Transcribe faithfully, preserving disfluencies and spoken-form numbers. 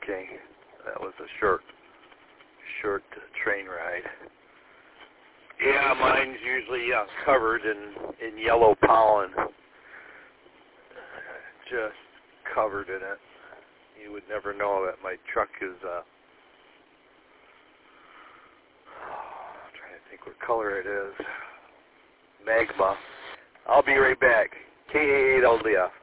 Okay, that was a short, short train ride. Yeah, mine's usually uh, covered in, in yellow pollen. Just covered in it. You would never know that my truck is, uh, I'm trying to think what color it is. Magma. I'll be right back. K A eight L D F.